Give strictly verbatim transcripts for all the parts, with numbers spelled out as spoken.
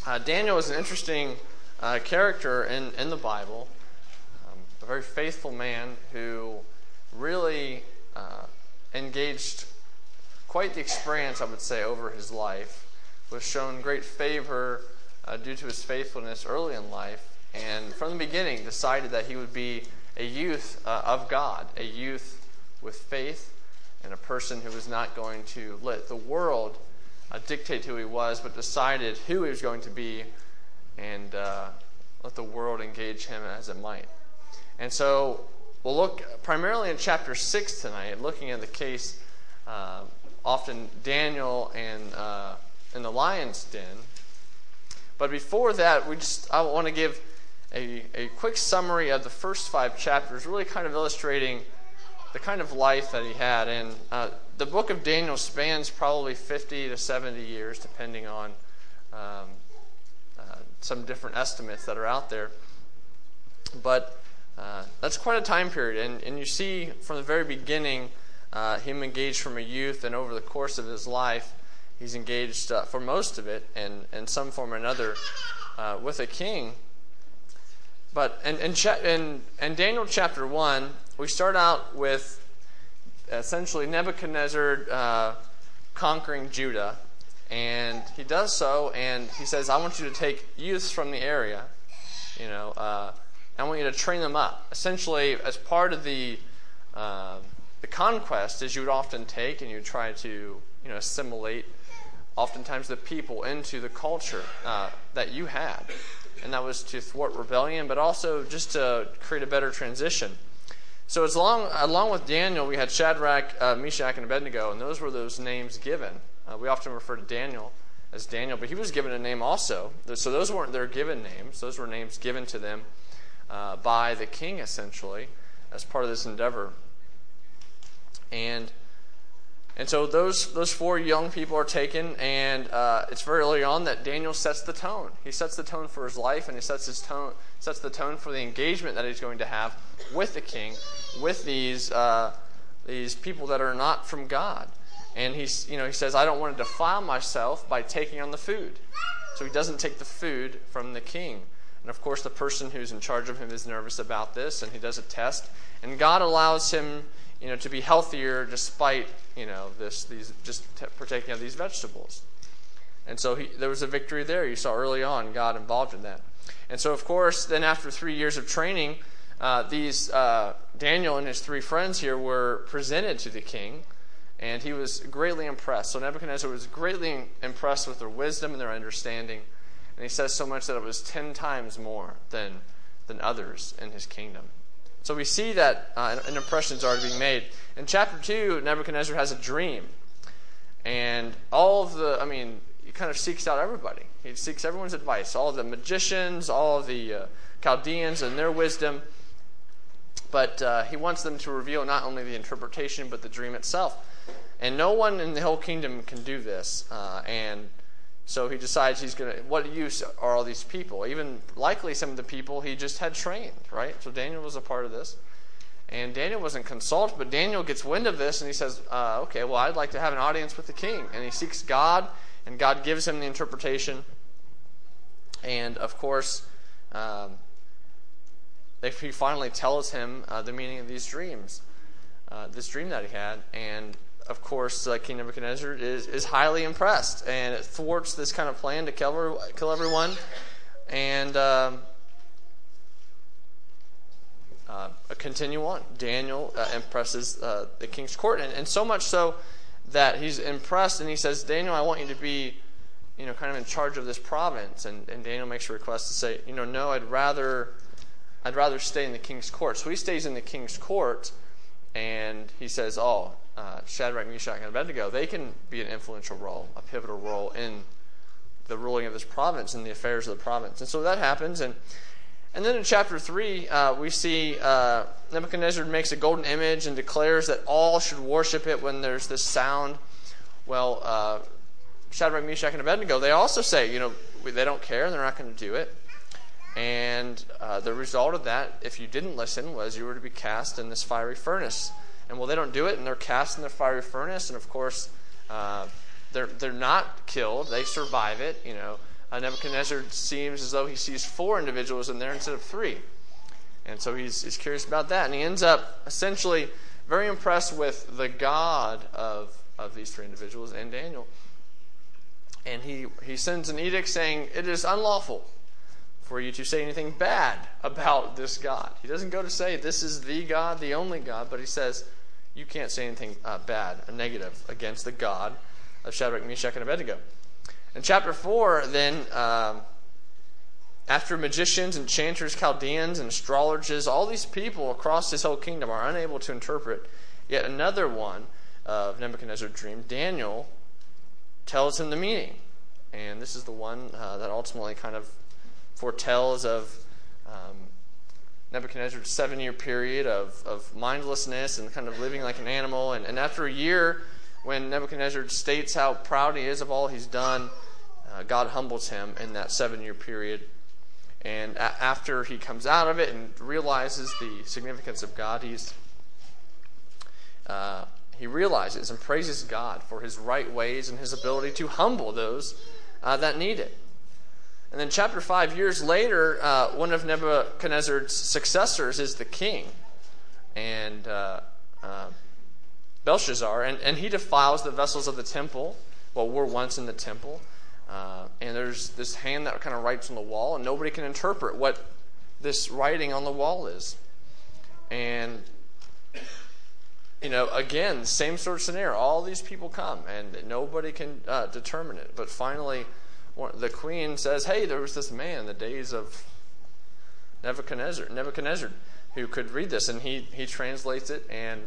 Uh, Daniel is an interesting uh, character in, in the Bible, um, a very faithful man who really uh, engaged quite the experience, I would say, over his life, was shown great favor uh, due to his faithfulness early in life, and from the beginning decided that he would be a youth uh, of God, a youth with faith, and a person who was not going to let the world uh, dictate who he was, but decided who he was going to be, and uh, let the world engage him as it might. And so we'll look primarily in chapter six tonight, looking at the case, uh, often Daniel and uh, in the lion's den. But before that, we just I want to give a, a quick summary of the first five chapters, really kind of illustrating the kind of life that he had. And uh, the book of Daniel spans probably fifty to seventy years, depending on um, uh, some different estimates that are out there. But uh, that's quite a time period. And, and you see from the very beginning, uh, him engaged from a youth, and over the course of his life, he's engaged uh, for most of it in, in some form or another uh, with a king. But in, in, cha- in, in Daniel chapter one, we start out with essentially Nebuchadnezzar uh, conquering Judah. And he does so, and he says, I want you to take youths from the area, you know, uh, I want you to train them up. Essentially, as part of the uh, the conquest, as you would often take, and you try to, you know, assimilate oftentimes the people into the culture uh, that you had. And that was to thwart rebellion, but also just to create a better transition. So as long, along with Daniel, we had Shadrach, uh, Meshach, and Abednego, and those were those names given. Uh, we often refer to Daniel as Daniel, but he was given a name also. So those weren't their given names. Those were names given to them uh, by the king, essentially, as part of this endeavor. And and so those those four young people are taken, and uh, it's very early on that Daniel sets the tone. He sets the tone for his life, and he sets his tone sets the tone for the engagement that he's going to have with the king, with these uh, these people that are not from God. And he's you know he says, I don't want to defile myself by taking on the food. So he doesn't take the food from the king. And of course, the person who's in charge of him is nervous about this, and he does a test, and God allows him, you know, to be healthier despite, you know, this, these, just t- partaking of these vegetables. And so he, there was a victory there. You saw early on God involved in that. And so, of course, then after three years of training, uh, these uh, Daniel and his three friends here were presented to the king, and he was greatly impressed. So Nebuchadnezzar was greatly impressed with their wisdom and their understanding, and he says so much that it was ten times more than than others in his kingdom. So we see that uh, an impression is already being made. In chapter two, Nebuchadnezzar has a dream. And all of the, I mean, he kind of seeks out everybody. He seeks everyone's advice, all of the magicians, all of the uh, Chaldeans and their wisdom. But uh, he wants them to reveal not only the interpretation, but the dream itself. And no one in the whole kingdom can do this. Uh, and so he decides he's going to, what use are all these people? Even likely some of the people he just had trained, right? So Daniel was a part of this. And Daniel wasn't consulted, but Daniel gets wind of this and he says, uh, okay, well, I'd like to have an audience with the king. And he seeks God, and God gives him the interpretation. And of course, um, he finally tells him uh, the meaning of these dreams, uh, this dream that he had. And of course, uh, King Nebuchadnezzar is, is highly impressed, and it thwarts this kind of plan to kill, kill everyone. And um, uh, continue on. Daniel uh, impresses uh, the king's court, and, and so much so that he's impressed, and he says, Daniel, I want you to be, you know, kind of in charge of this province. And, and Daniel makes a request to say, you know, no, I'd rather, I'd rather stay in the king's court. So he stays in the king's court, and he says, oh, Uh, Shadrach, Meshach, and Abednego, they can be an influential role, a pivotal role in the ruling of this province and the affairs of the province. And so that happens. And and then in chapter three, uh, we see uh, Nebuchadnezzar makes a golden image and declares that all should worship it when there's this sound. Well, uh, Shadrach, Meshach, and Abednego, they also say, you know, they don't care and they're not going to do it. And uh, the result of that, if you didn't listen, was you were to be cast in this fiery furnace. And well, they don't do it, and they're cast in the fiery furnace, and of course, uh, they're they're not killed. They survive it. You know, uh, Nebuchadnezzar seems as though he sees four individuals in there instead of three. And so he's, he's curious about that. And he ends up essentially very impressed with the God of, of these three individuals and Daniel. And he, he sends an edict saying, it is unlawful for you to say anything bad about this God. He doesn't go to say this is the God, the only God, but he says you can't say anything uh, bad or negative against the God of Shadrach, Meshach, and Abednego. In chapter four, then, um, after magicians, enchanters, Chaldeans, and astrologers, all these people across his whole kingdom are unable to interpret yet another one of Nebuchadnezzar's dream, Daniel tells him the meaning. And this is the one uh, that ultimately kind of foretells of um, Nebuchadnezzar's seven-year period of, of mindlessness and kind of living like an animal. And, and after a year, when Nebuchadnezzar states how proud he is of all he's done, uh, God humbles him in that seven-year period. And a- after he comes out of it and realizes the significance of God, he's uh, he realizes and praises God for his right ways and his ability to humble those uh, that need it. And then chapter five, years later, uh, one of Nebuchadnezzar's successors is the king, and uh, uh, Belshazzar, and, and he defiles the vessels of the temple, well, were once in the temple. Uh, and there's this hand that kind of writes on the wall, and nobody can interpret what this writing on the wall is. And, you know, again, same sort of scenario. All these people come, and nobody can uh, determine it. But finally, one, the queen says, hey, there was this man in the days of Nebuchadnezzar, Nebuchadnezzar who could read this. And he, he translates it, and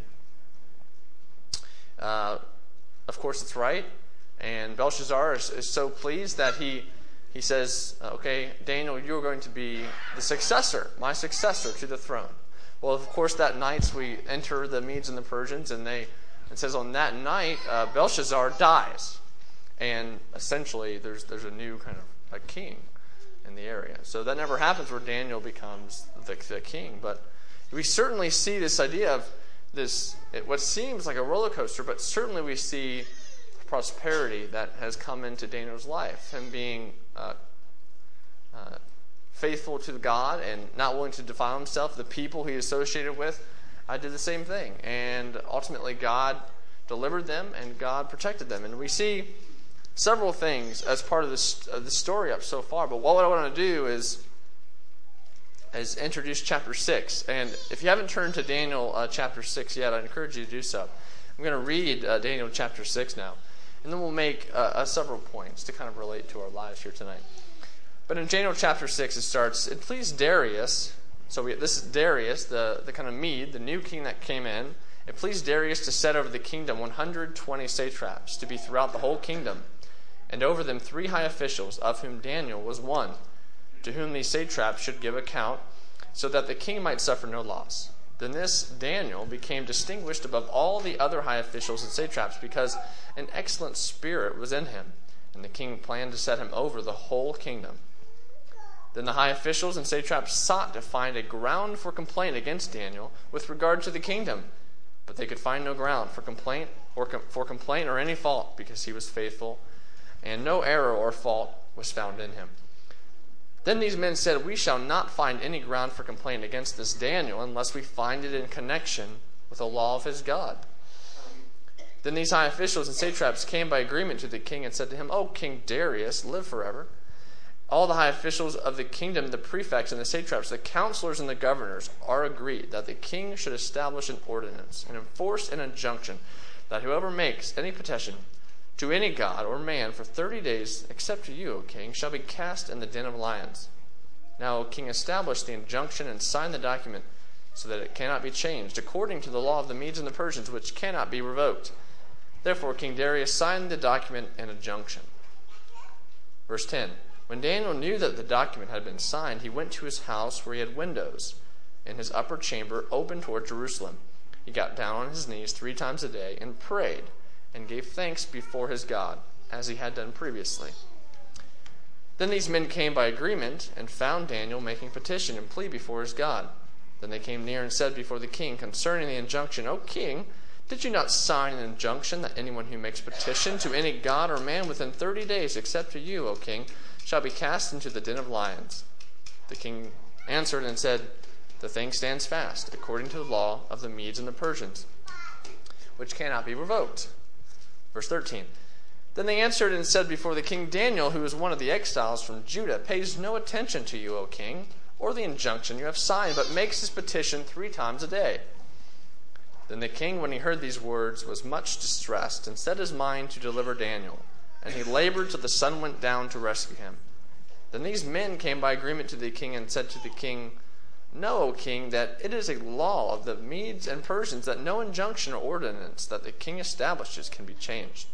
uh, of course it's right. And Belshazzar is, is so pleased that he he says, okay, Daniel, you're going to be the successor, my successor to the throne. Well, of course, that night we enter the Medes and the Persians, and they it says on that night, uh, Belshazzar dies. And essentially, there's there's a new kind of a king in the area. So that never happens where Daniel becomes the, the king. But we certainly see this idea of this, it, what seems like a roller coaster, but certainly we see prosperity that has come into Daniel's life. Him being uh, uh, faithful to God and not willing to defile himself. The people he associated with uh, did the same thing. And ultimately God delivered them and God protected them. And we see several things as part of this uh, the story up so far. But what I want to do is is introduce chapter six. And if you haven't turned to Daniel uh, chapter six yet, I encourage you to do so. I'm going to read uh, Daniel chapter six now. And then we'll make uh, uh, several points to kind of relate to our lives here tonight. But in Daniel chapter six, it starts, it pleased Darius, so we, this is Darius, the, the kind of Mede, the new king that came in. It pleased Darius to set over the kingdom one hundred twenty satraps, to be throughout the whole kingdom, and over them three high officials, of whom Daniel was one, to whom these satraps should give account, so that the king might suffer no loss. Then this Daniel became distinguished above all the other high officials and satraps because an excellent spirit was in him, and the king planned to set him over the whole kingdom. Then the high officials and satraps sought to find a ground for complaint against Daniel with regard to the kingdom, but they could find no ground for complaint or com- for complaint or any fault, because he was faithful, and no error or fault was found in him. Then these men said, we shall not find any ground for complaint against this Daniel unless we find it in connection with the law of his God. Then these high officials and satraps came by agreement to the king and said to him, O King Darius, live forever. All the high officials of the kingdom, the prefects and the satraps, the counselors and the governors are agreed that the king should establish an ordinance and enforce an injunction that whoever makes any petition to any god or man for thirty days, except to you, O king, shall be cast in the den of lions. Now, O king, establish the injunction and sign the document so that it cannot be changed, according to the law of the Medes and the Persians, which cannot be revoked. Therefore, King Darius signed the document and injunction. Verse ten. When Daniel knew that the document had been signed, he went to his house where he had windows in his upper chamber open toward Jerusalem. He got down on his knees three times a day and prayed and gave thanks before his God, as he had done previously. Then these men came by agreement and found Daniel making petition and plea before his God. Then they came near and said before the king concerning the injunction, O king, did you not sign an injunction that anyone who makes petition to any god or man within thirty days, except to you, O king, shall be cast into the den of lions. The king answered and said, the thing stands fast, according to the law of the Medes and the Persians, which cannot be revoked. Verse thirteen. Then they answered and said before the king, Daniel, who is one of the exiles from Judah, pays no attention to you, O king, or the injunction you have signed, but makes his petition three times a day. Then the king, when he heard these words, was much distressed, and set his mind to deliver Daniel. And he labored till the sun went down to rescue him. Then these men came by agreement to the king and said to the king, Know, O king, that it is a law of the Medes and Persians that no injunction or ordinance that the king establishes can be changed.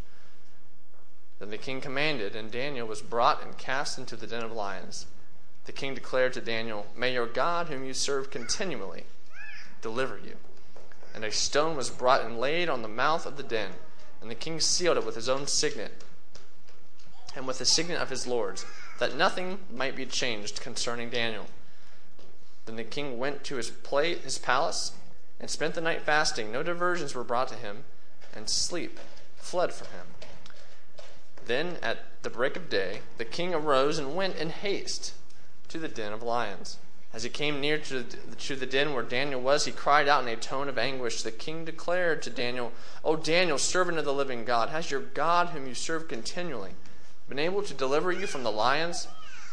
Then the king commanded, and Daniel was brought and cast into the den of lions. The king declared to Daniel, May your God, whom you serve continually, deliver you. And a stone was brought and laid on the mouth of the den, and the king sealed it with his own signet, and with the signet of his lords, that nothing might be changed concerning Daniel. Then the king went to his play, his palace, and spent the night fasting. No diversions were brought to him, and sleep fled from him. Then at the break of day, the king arose and went in haste to the den of lions. As he came near to the, to the den where Daniel was, he cried out in a tone of anguish. The king declared to Daniel, O Daniel, servant of the living God, has your God, whom you serve continually, been able to deliver you from the lions?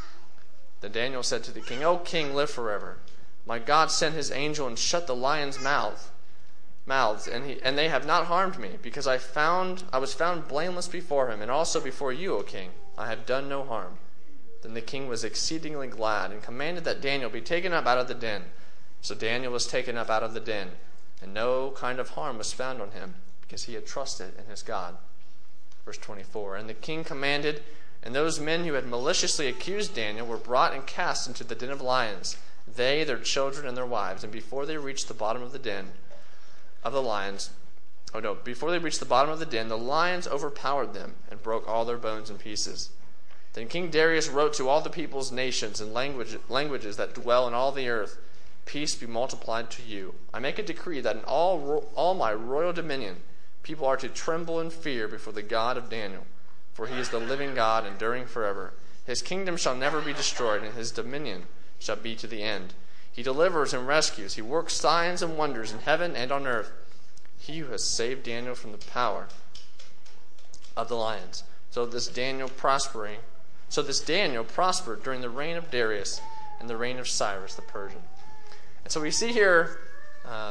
Then Daniel said to the king, O king, live forever. My God sent his angel and shut the lions' mouth, mouths, and he and they have not harmed me, because I found I was found blameless before him, and also before you, O king. I have done no harm. Then the king was exceedingly glad, and commanded that Daniel be taken up out of the den. So Daniel was taken up out of the den, and no kind of harm was found on him, because he had trusted in his God. Verse twenty-four. And the king commanded, and those men who had maliciously accused Daniel were brought and cast into the den of lions, they, their children, and their wives. And before they reached the bottom of the den of the lions, oh no, before they reached the bottom of the den, the lions overpowered them and broke all their bones in pieces. Then King Darius wrote to all the peoples, nations, and language, languages that dwell in all the earth, Peace be multiplied to you. I make a decree that in all, all my royal dominion, people are to tremble in fear before the God of Daniel, for he is the living God, enduring forever. His kingdom shall never be destroyed, and his dominion shall be to the end. He delivers and rescues. He works signs and wonders in heaven and on earth. He who has saved Daniel from the power of the lions. So this Daniel prospering, so this Daniel prospered during the reign of Darius and the reign of Cyrus the Persian. And so we see here um,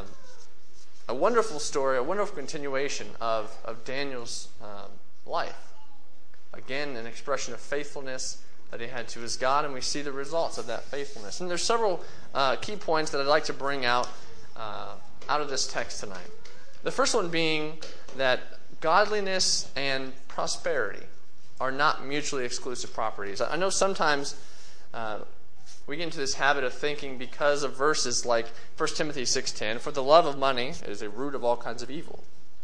a wonderful story, a wonderful continuation of, of Daniel's um, life. Again, an expression of faithfulness that he had to his God, and we see the results of that faithfulness. And there's several uh, key points that I'd like to bring out uh, out of this text tonight. The first one being that godliness and prosperity are not mutually exclusive properties. I know sometimes uh, we get into this habit of thinking, because of verses like First Timothy six ten, for the love of money is a root of all kinds of evil.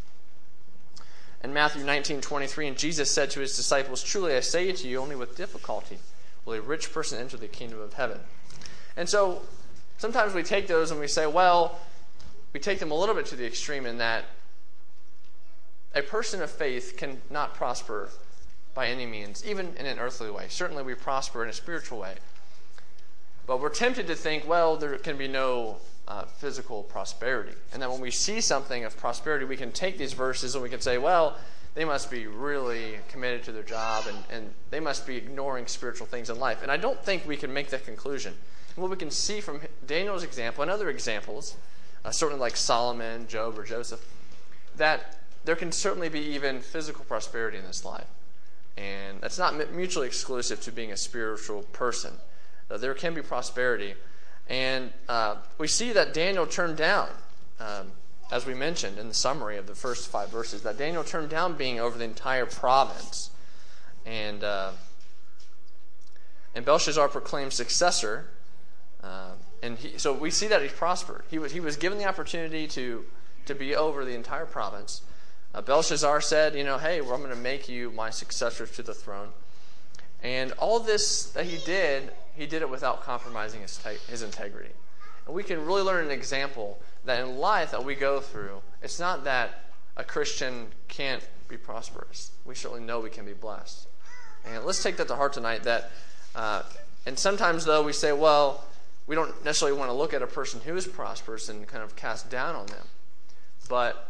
In Matthew nineteen twenty-three, and Jesus said to his disciples, Truly I say to you, only with difficulty will a rich person enter the kingdom of heaven. And so sometimes we take those and we say, well, we take them a little bit to the extreme in that a person of faith cannot prosper by any means, even in an earthly way. Certainly we prosper in a spiritual way. But we're tempted to think, well, there can be no uh, physical prosperity. And that when we see something of prosperity, we can take these verses and we can say, well, they must be really committed to their job and, and they must be ignoring spiritual things in life. And I don't think we can make that conclusion. And what we can see from Daniel's example and other examples, uh, certainly like Solomon, Job, or Joseph, that there can certainly be even physical prosperity in this life. And that's not mutually exclusive to being a spiritual person. Uh, there can be prosperity. And uh, we see that Daniel turned down, um, as we mentioned in the summary of the first five verses, that Daniel turned down being over the entire province. And uh, and Belshazzar proclaimed successor. Uh, and he, so we see that he prospered. He was, he was given the opportunity to, to be over the entire province. Uh, Belshazzar said, you know, hey, well, I'm going to make you my successor to the throne. And all this that he did, he did it without compromising his, te- his integrity. And we can really learn an example that in life that we go through, it's not that a Christian can't be prosperous. We certainly know we can be blessed. And let's take that to heart tonight, that Uh, and sometimes, though, we say, well, we don't necessarily want to look at a person who is prosperous and kind of cast down on them. But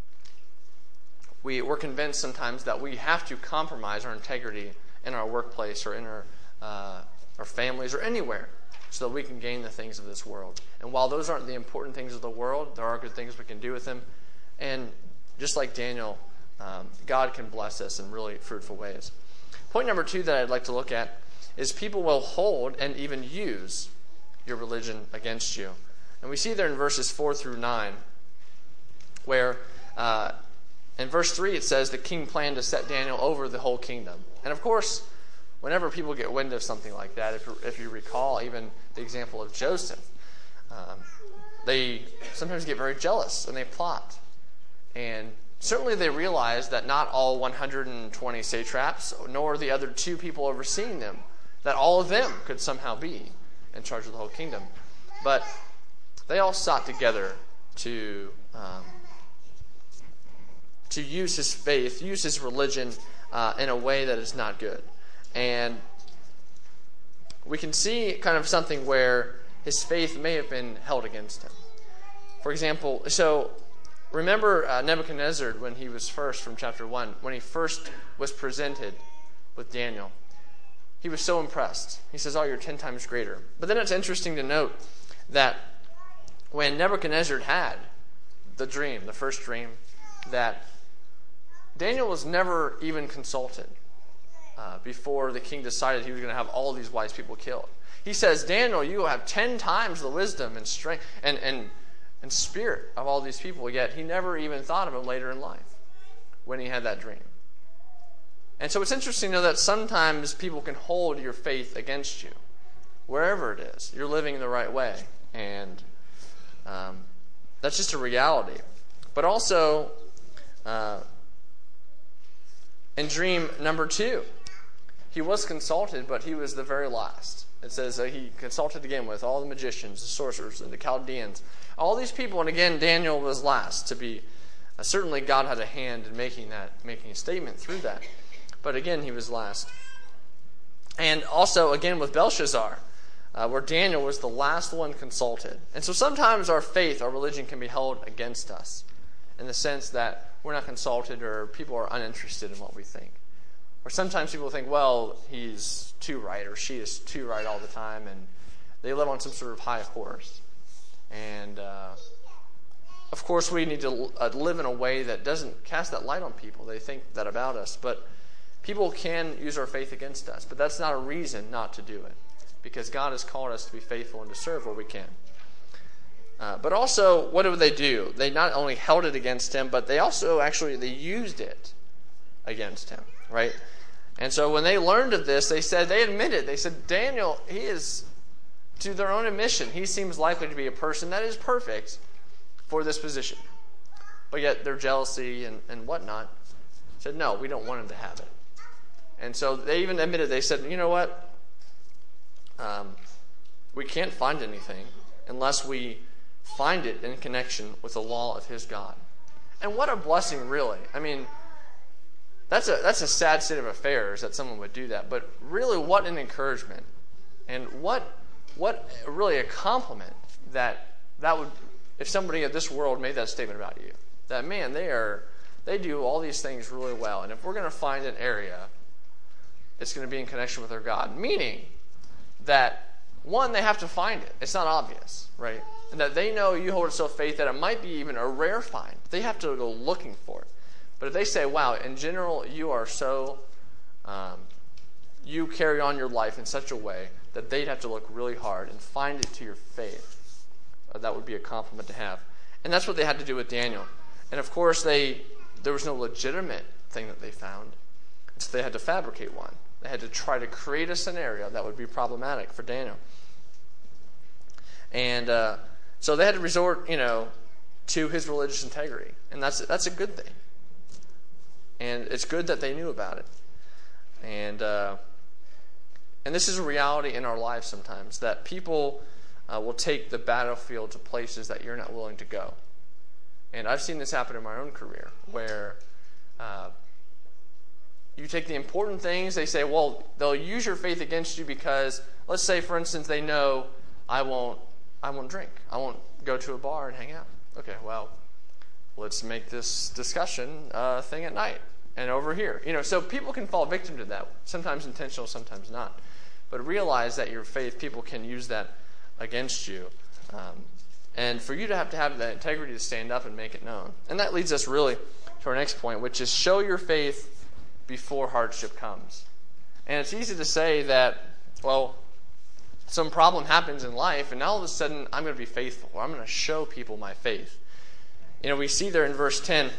we, we're convinced sometimes that we have to compromise our integrity in our workplace or in our, uh, our families or anywhere so that we can gain the things of this world. And while those aren't the important things of the world, there are good things we can do with them. And just like Daniel, um, God can bless us in really fruitful ways. Point number two that I'd like to look at is people will hold and even use your religion against you. And we see there in verses four through nine where uh, in verse three it says the king planned to set Daniel over the whole kingdom. And of course, whenever people get wind of something like that, if, if you recall even the example of Joseph, um, they sometimes get very jealous and they plot. And certainly they realize that not all one hundred twenty satraps, nor the other two people overseeing them, that all of them could somehow be in charge of the whole kingdom. But they all sought together to um, to use his faith, use his religion uh, in a way that is not good. And we can see kind of something where his faith may have been held against him. For example, so remember uh, Nebuchadnezzar when he was first, from chapter one, when he first was presented with Daniel. He was so impressed. He says, oh, you're ten times greater. But then it's interesting to note that when Nebuchadnezzar had the dream, the first dream, that Daniel was never even consulted uh, before the king decided he was going to have all these wise people killed. He says, Daniel, you will have ten times the wisdom and strength and, and, and spirit of all these people, yet he never even thought of him later in life when he had that dream. And so it's interesting to know that sometimes people can hold your faith against you, wherever it is. You're living the right way. And um, that's just a reality. But also, uh, in dream number two, he was consulted, but he was the very last. It says that he consulted again with all the magicians, the sorcerers, and the Chaldeans. All these people, and again, Daniel was last to be. Uh, certainly God had a hand in making that, making a statement through that. But again, he was last. And also, again, with Belshazzar, uh, where Daniel was the last one consulted. And so sometimes our faith, our religion can be held against us in the sense that we're not consulted or people are uninterested in what we think. Or sometimes people think, well, he's too right or she is too right all the time, and they live on some sort of high horse. And uh, of course, we need to uh, live in a way that doesn't cast that light on people. They think that about us. But people can use our faith against us, but that's not a reason not to do it, because God has called us to be faithful and to serve where we can. Uh, but also, what did they do? They not only held it against him, but they also actually they used it against him, right? And so when they learned of this, they said, they admitted, they said, Daniel, he is, to their own admission, he seems likely to be a person that is perfect for this position. But yet their jealousy and, and whatnot said, no, we don't want him to have it. And so they even admitted, they said, you know what? Um, we can't find anything unless we find it in connection with the law of his God. And what a blessing, really. I mean, that's a that's a sad state of affairs that someone would do that. But really, what an encouragement. And what what really a compliment that that would, if somebody of this world made that statement about you. That, man, they are they do all these things really well. And if we're going to find an area, it's going to be in connection with their God. Meaning that, one, they have to find it. It's not obvious, right? And that they know you hold it so faith that it might be even a rare find. They have to go looking for it. But if they say, wow, in general, you are so, um, you carry on your life in such a way that they'd have to look really hard and find it to your faith. Uh, that would be a compliment to have. And that's what they had to do with Daniel. And of course, they there was no legitimate thing that they found. So they had to fabricate one. They had to try to create a scenario that would be problematic for Daniel. And uh, so they had to resort, you know, to his religious integrity. And that's that's a good thing. And it's good that they knew about it. And uh, and this is a reality in our lives sometimes, that people uh, will take the battlefield to places that you're not willing to go. And I've seen this happen in my own career, where uh, you take the important things. They say, well, they'll use your faith against you because, let's say, for instance, they know I won't, I won't drink. I won't go to a bar and hang out. Okay, well, let's make this discussion uh, thing at night and over here. You know, so people can fall victim to that. Sometimes intentional, sometimes not. But realize that your faith, people can use that against you. Um, and for you to have to have that integrity to stand up and make it known. And that leads us really to our next point, which is show your faith before hardship comes. And it's easy to say that, well, some problem happens in life, and now all of a sudden I'm going to be faithful, or I'm going to show people my faith. You know, we see there in verse ten,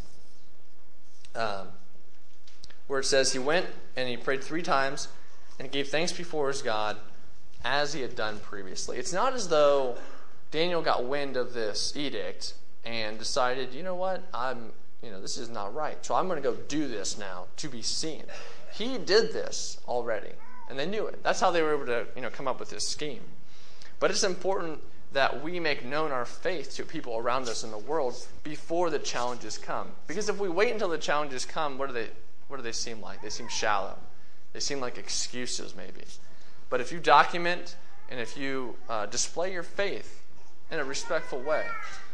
um, where it says, he went and he prayed three times, and he gave thanks before his God, as he had done previously. It's not as though Daniel got wind of this edict and decided, you know what, I'm, you know, this is not right, so I'm going to go do this now to be seen. He did this already, and they knew it. That's how they were able to, you know, come up with this scheme. But it's important that we make known our faith to people around us in the world before the challenges come. Because if we wait until the challenges come, what do they, what do they seem like? They seem shallow. They seem like excuses, maybe. But if you document and if you uh, display your faith in a respectful way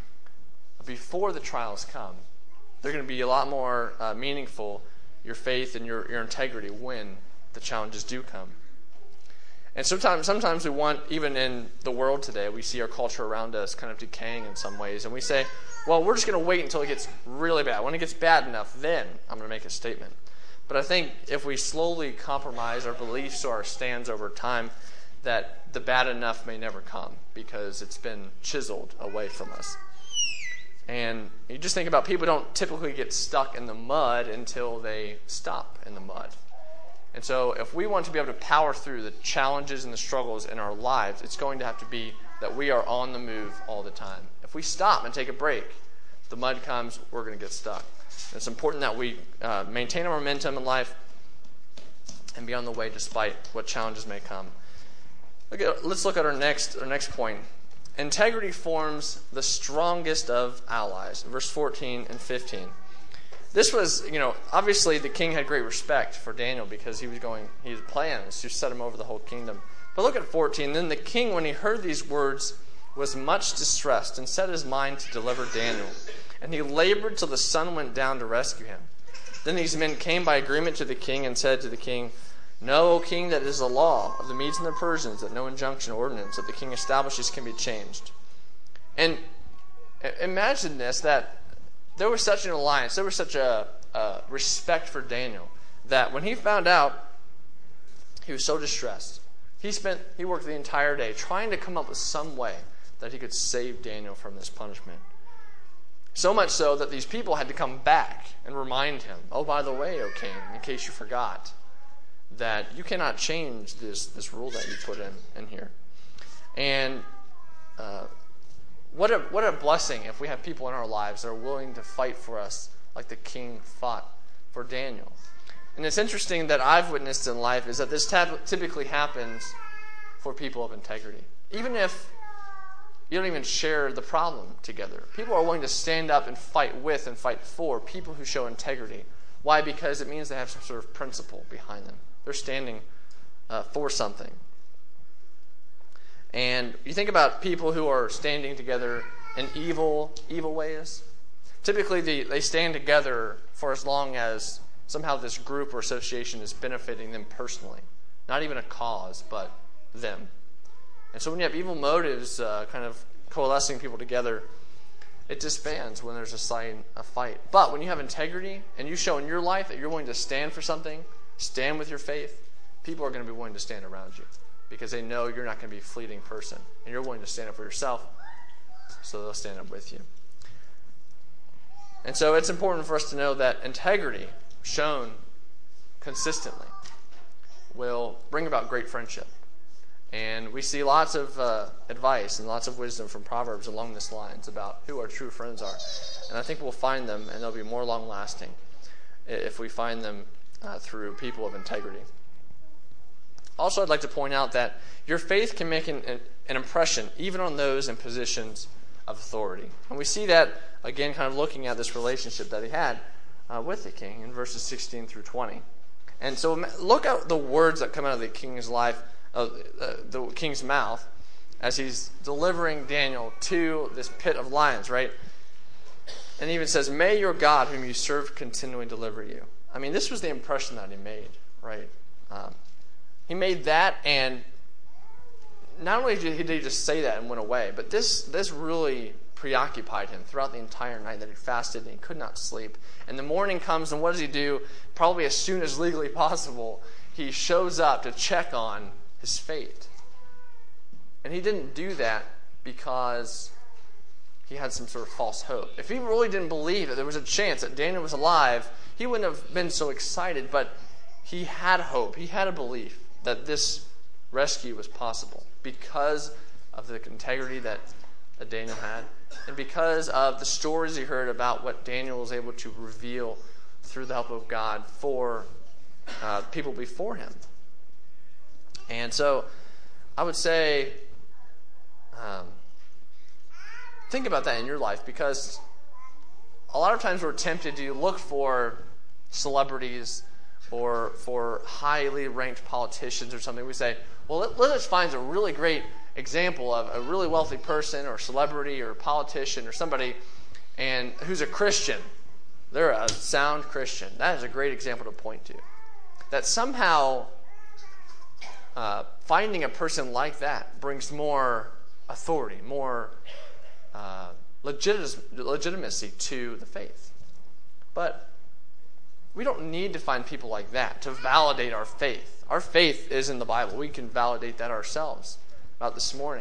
before the trials come, they're going to be a lot more uh, meaningful, your faith and your, your integrity, when the challenges do come. And sometimes, sometimes we want, even in the world today, we see our culture around us kind of decaying in some ways, and we say, well, we're just going to wait until it gets really bad. When it gets bad enough, then I'm going to make a statement. But I think if we slowly compromise our beliefs or our stands over time, that the bad enough may never come because it's been chiseled away from us. And you just think about people don't typically get stuck in the mud until they stop in the mud. And so if we want to be able to power through the challenges and the struggles in our lives, it's going to have to be that we are on the move all the time. If we stop and take a break, the mud comes, we're going to get stuck. And it's important that we uh, maintain our momentum in life and be on the way despite what challenges may come. Look at, let's look at our next, our next point. Integrity forms the strongest of allies. Verse fourteen and fifteen. This was, you know, obviously the king had great respect for Daniel because he was going, he had plans to set him over the whole kingdom. But look at fourteen. Then the king, when he heard these words, was much distressed and set his mind to deliver Daniel. And he labored till the sun went down to rescue him. Then these men came by agreement to the king and said to the king, know, O king, that it is the law of the Medes and the Persians that no injunction or ordinance that the king establishes can be changed. And imagine this, that there was such an alliance, there was such a, a respect for Daniel, that when he found out, he was so distressed. He spent, he worked the entire day trying to come up with some way that he could save Daniel from this punishment. So much so that these people had to come back and remind him, oh, by the way, O king, in case you forgot, that you cannot change this, this rule that you put in, in here. And uh, what a what a blessing if we have people in our lives that are willing to fight for us like the king fought for Daniel. And it's interesting that I've witnessed in life is that this typically happens for people of integrity. Even if you don't even share the problem together, people are willing to stand up and fight with and fight for people who show integrity. Why? Because it means they have some sort of principle behind them. They're standing uh, for something. And you think about people who are standing together in evil, evil ways. Typically, they, they stand together for as long as somehow this group or association is benefiting them personally. Not even a cause, but them. And so when you have evil motives uh, kind of coalescing people together, it disbands when there's a sign of fight. But when you have integrity and you show in your life that you're willing to stand for something, stand with your faith, people are going to be willing to stand around you because they know you're not going to be a fleeting person and you're willing to stand up for yourself, so they'll stand up with you. And so it's important for us to know that integrity shown consistently will bring about great friendship. And we see lots of uh, advice and lots of wisdom from Proverbs along this lines about who our true friends are. And I think we'll find them, and they'll be more long-lasting if we find them uh, through people of integrity. Also, I'd like to point out that your faith can make an, an impression even on those in positions of authority. And we see that, again, kind of looking at this relationship that he had uh, with the king in verses sixteen through twenty. And so look at the words that come out of the king's life, uh, the king's mouth, as he's delivering Daniel to this pit of lions, right? And he even says, "May your God, whom you serve, continually deliver you." I mean, this was the impression that he made, right? Um, he made that, and not only did he just say that and went away, but this this really preoccupied him throughout the entire night, that he fasted and he could not sleep. And the morning comes, and what does he do? Probably as soon as legally possible, he shows up to check on his fate. And he didn't do that because he had some sort of false hope. If he really didn't believe that there was a chance that Daniel was alive, he wouldn't have been so excited. But he had hope. He had a belief that this rescue was possible because of the integrity that, that Daniel had, and because of the stories he heard about what Daniel was able to reveal through the help of God for uh, people before him. And so I would say, um, think about that in your life, because a lot of times we're tempted to look for celebrities or for highly ranked politicians or something. We say, well, let, let us find a really great example of a really wealthy person or celebrity or politician or somebody and who's a Christian. They're a sound Christian. That is a great example to point to. That somehow uh, finding a person like that brings more authority, more uh, legit- legitimacy to the faith. But we don't need to find people like that to validate our faith. Our faith is in the Bible. We can validate that ourselves. About this morning,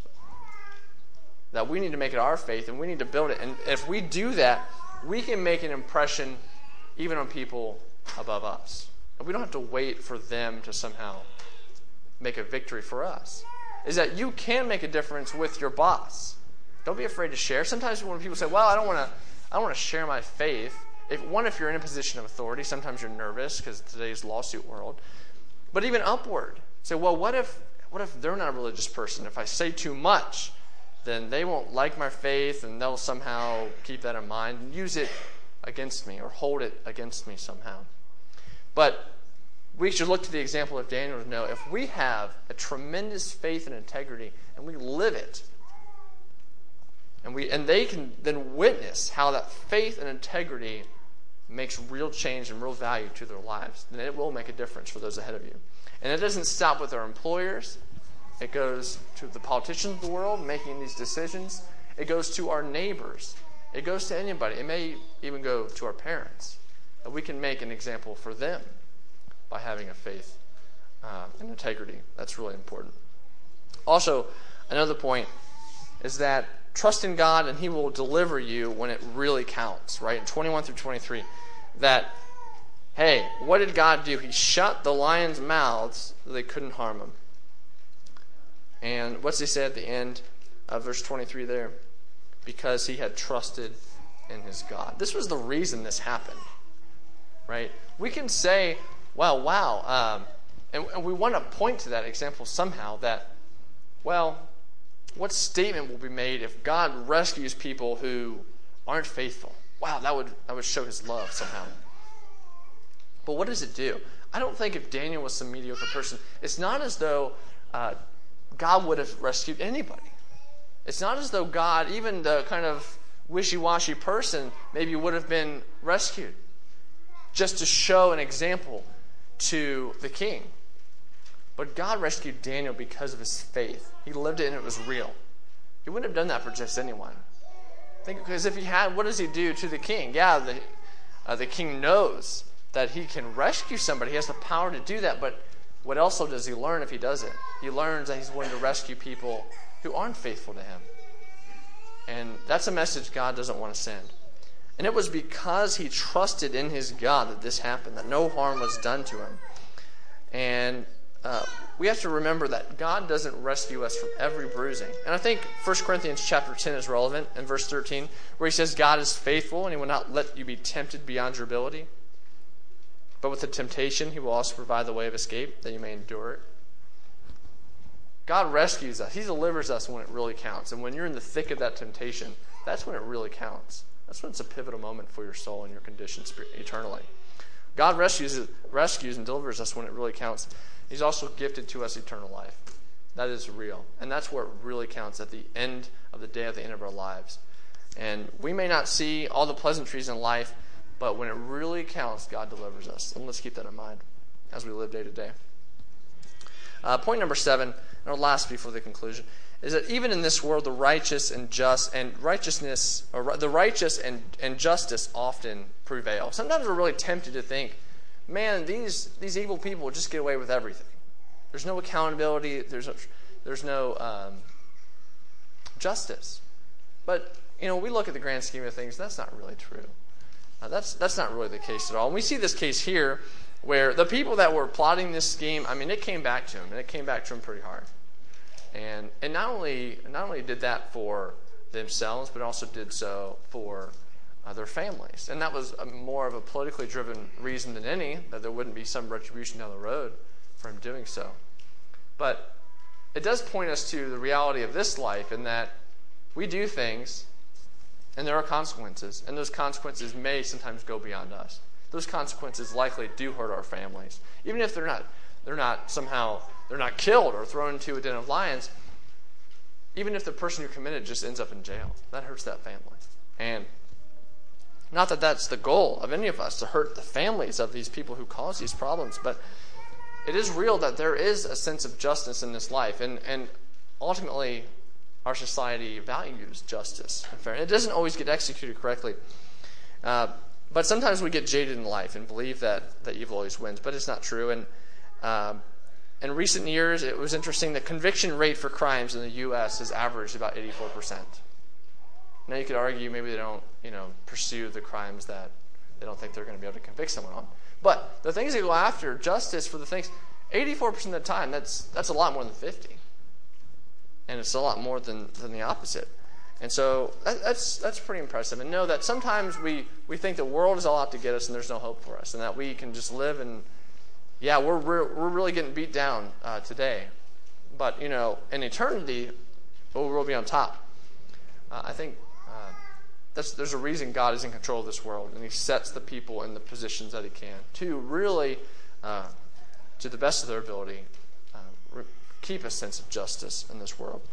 that we need to make it our faith and we need to build it. And if we do that, we can make an impression even on people above us. And we don't have to wait for them to somehow make a victory for us. Is that you can make a difference with your boss. Don't be afraid to share. Sometimes when people say, well, I don't want to I don't want to share my faith. If, one, if you're in a position of authority, sometimes you're nervous because today's lawsuit world. But even upward. Say, well, what if What if they're not a religious person? If I say too much, then they won't like my faith and they'll somehow keep that in mind and use it against me or hold it against me somehow. But we should look to the example of Daniel to know if we have a tremendous faith and integrity and we live it, and we and they can then witness how that faith and integrity makes real change and real value to their lives, then it will make a difference for those ahead of you. And it doesn't stop with our employers. It goes to the politicians of the world making these decisions. It goes to our neighbors. It goes to anybody. It may even go to our parents. That we can make an example for them by having a faith uh, and integrity. That's really important. Also, another point is that trust in God and He will deliver you when it really counts, right? In twenty-one through twenty-three, that hey, what did God do? He shut the lions' mouths so they couldn't harm them. And what's he say at the end of verse twenty-three there? Because he had trusted in his God. This was the reason this happened, right? We can say, well, wow, um, and, and we want to point to that example somehow that, well, what statement will be made if God rescues people who aren't faithful? Wow, that would that would show his love somehow. But what does it do? I don't think if Daniel was some mediocre person, it's not as though uh, God would have rescued anybody. It's not as though God, even the kind of wishy-washy person, maybe would have been rescued just to show an example to the king. But God rescued Daniel because of his faith. He lived it and it was real. He wouldn't have done that for just anyone. Think, because if he had, what does he do to the king? Yeah, the, uh, the king knows that he can rescue somebody. He has the power to do that. But what else does he learn if he does it? He learns that he's willing to rescue people who aren't faithful to him. And that's a message God doesn't want to send. And it was because he trusted in his God that this happened, that no harm was done to him. And uh, we have to remember that God doesn't rescue us from every bruising. And I think First Corinthians chapter ten is relevant in verse thirteen, where he says, God is faithful and he will not let you be tempted beyond your ability. But with the temptation, he will also provide the way of escape, that you may endure it. God rescues us. He delivers us when it really counts. And when you're in the thick of that temptation, that's when it really counts. That's when it's a pivotal moment for your soul and your condition eternally. God rescues rescues and delivers us when it really counts. He's also gifted to us eternal life. That is real. And that's where it really counts at the end of the day, at the end of our lives. And we may not see all the pleasantries in life, but when it really counts, God delivers us. And let's keep that in mind as we live day to day. Uh, point number seven, and our last before the conclusion, is that even in this world, the righteous and just and righteousness, or the righteous and, and justice often prevail. Sometimes we're really tempted to think, man, these these evil people will just get away with everything. There's no accountability. There's no, there's no um, justice. But you know, we look at the grand scheme of things. That's not really true. Uh, that's that's not really the case at all. And we see this case here, where the people that were plotting this scheme, I mean, it came back to them, and it came back to them pretty hard. And and not only not only did that for themselves, but also did so for uh, their families. And that was a, more of a politically driven reason than any, that there wouldn't be some retribution down the road for him doing so. But it does point us to the reality of this life, in that we do things, and there are consequences, and those consequences may sometimes go beyond us. Those consequences likely do hurt our families, even if they're not they're not somehow they're not killed or thrown into a den of lions. Even if the person who committed just ends up in jail, that hurts that family. And not that that's the goal of any of us, to hurt the families of these people who cause these problems, but it is real that there is a sense of justice in this life, and and ultimately our society values justice and fairness. It doesn't always get executed correctly. Uh, But sometimes we get jaded in life and believe that, that evil always wins, but it's not true. And um, in recent years, it was interesting, the conviction rate for crimes in the U S has averaged about eighty-four percent. Now you could argue maybe they don't, you know, pursue the crimes that they don't think they're going to be able to convict someone on. But the things they go after, justice for the things, eighty-four percent of the time, that's that's a lot more than fifty. And it's a lot more than, than the opposite. And so that, that's that's pretty impressive. And know that sometimes we, we think the world is all out to get us and there's no hope for us, and that we can just live and, yeah, we're we're, we're really getting beat down uh, today. But, you know, in eternity, we'll, we'll be on top. Uh, I think uh, that's, there's a reason God is in control of this world, and he sets the people in the positions that he can to really, uh, to the best of their ability, uh, re- keep a sense of justice in this world.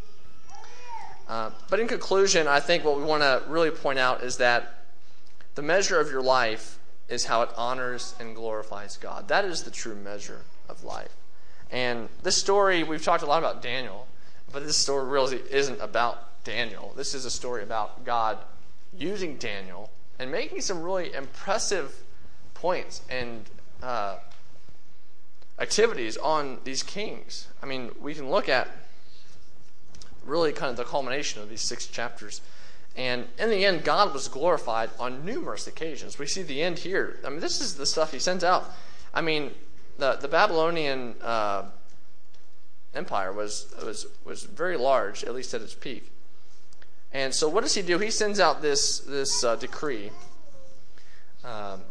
Uh, but in conclusion, I think what we want to really point out is that the measure of your life is how it honors and glorifies God. That is the true measure of life. And this story, we've talked a lot about Daniel, but this story really isn't about Daniel. This is a story about God using Daniel and making some really impressive points and uh, activities on these kings. I mean, we can look at really kind of the culmination of these six chapters. And in the end, God was glorified on numerous occasions. We see the end here. I mean, this is the stuff he sends out. I mean, the the Babylonian uh, empire was was was very large, at least at its peak. And so what does he do? He sends out this, this uh, decree um,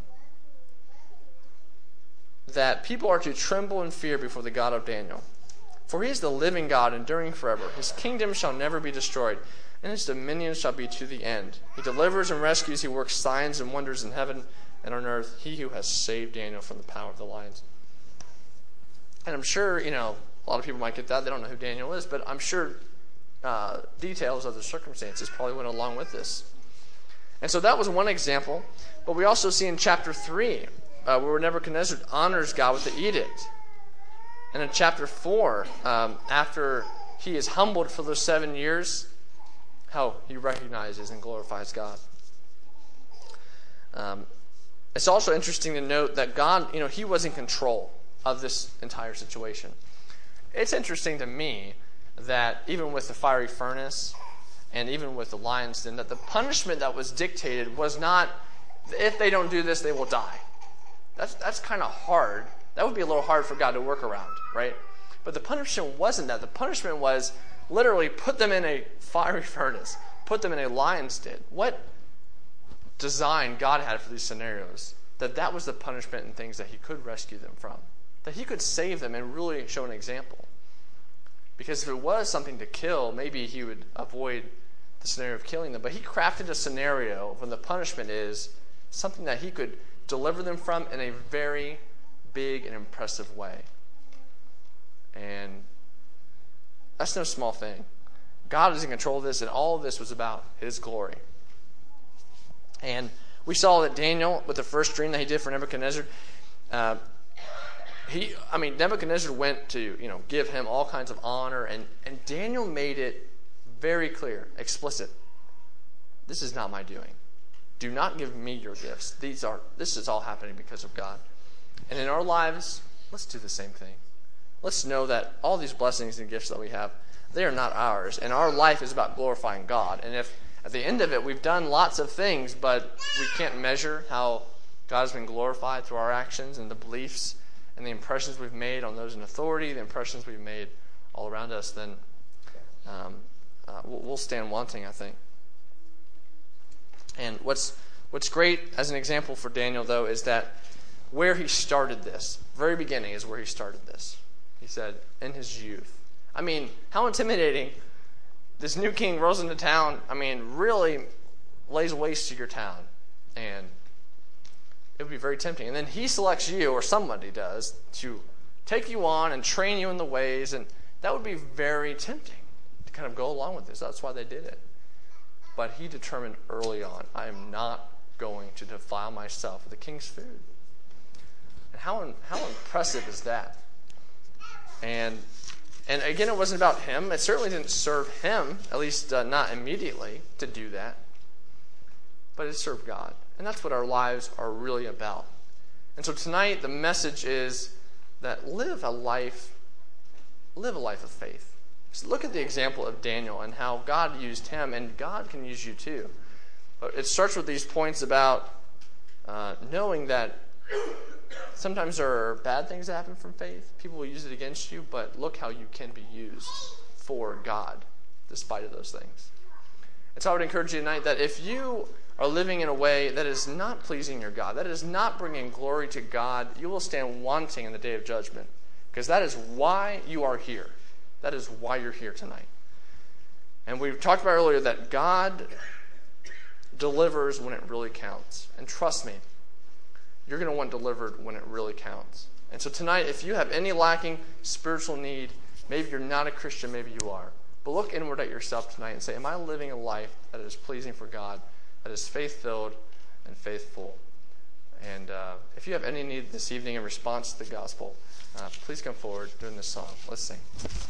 that people are to tremble and fear before the God of Daniel. For he is the living God, enduring forever. His kingdom shall never be destroyed, and his dominion shall be to the end. He delivers and rescues. He works signs and wonders in heaven and on earth. He who has saved Daniel from the power of the lions. And I'm sure, you know, a lot of people might get that. They don't know who Daniel is, but I'm sure uh, details of the circumstances probably went along with this. And so that was one example. But we also see in chapter three, uh, where Nebuchadnezzar honors God with the edict. And in chapter four, um, after he is humbled for those seven years, how he recognizes and glorifies God. Um, it's also interesting to note that God, you know, he was in control of this entire situation. It's interesting to me that even with the fiery furnace and even with the lion's den, that the punishment that was dictated was not, if they don't do this, they will die. That's that's kind of hard. That would be a little hard for God to work around, right? But the punishment wasn't that. The punishment was literally put them in a fiery furnace, put them in a lion's den. What design God had for these scenarios, that that was the punishment and things that he could rescue them from, that he could save them and really show an example. Because if it was something to kill, maybe he would avoid the scenario of killing them. But he crafted a scenario when the punishment is something that he could deliver them from in a very big and impressive way. And that's no small thing. God is in control of this, and all of this was about his glory. And we saw that Daniel, with the first dream that he did for Nebuchadnezzar, uh, he, I mean, Nebuchadnezzar went to, you know, give him all kinds of honor, and, and Daniel made it very clear, explicit. This is not my doing. Do not give me your gifts. These are, this is all happening because of God. And in our lives, let's do the same thing. Let's know that all these blessings and gifts that we have, they are not ours. And our life is about glorifying God. And if at the end of it we've done lots of things, but we can't measure how God has been glorified through our actions and the beliefs and the impressions we've made on those in authority, the impressions we've made all around us, then um, uh, we'll stand wanting, I think. And what's what's great as an example for Daniel, though, is that where he started this, very beginning is where he started this. He said, in his youth. I mean, how intimidating. This new king rolls into town, I mean, really lays waste to your town. And it would be very tempting. And then he selects you, or somebody does, to take you on and train you in the ways. And that would be very tempting to kind of go along with this. That's why they did it. But he determined early on, I am not going to defile myself with the king's food. And how how impressive is that? And and again, it wasn't about him. It certainly didn't serve him, at least uh, not immediately, to do that. But it served God. And that's what our lives are really about. And so tonight, the message is that live a life, live a life of faith. So look at the example of Daniel and how God used him, and God can use you too. But it starts with these points about uh, knowing that sometimes there are bad things that happen from faith. People will use it against you, but look how you can be used for God despite of those things. And so I would encourage you tonight that if you are living in a way that is not pleasing your God, that is not bringing glory to God, you will stand wanting in the day of judgment, because that is why you are here. That is why you're here tonight. And we talked about earlier that God delivers when it really counts. And trust me, you're going to want delivered when it really counts. And so tonight, if you have any lacking spiritual need, maybe you're not a Christian, maybe you are. But look inward at yourself tonight and say, am I living a life that is pleasing for God, that is faith-filled and faithful? And uh, if you have any need this evening in response to the gospel, uh, please come forward during this song. Let's sing.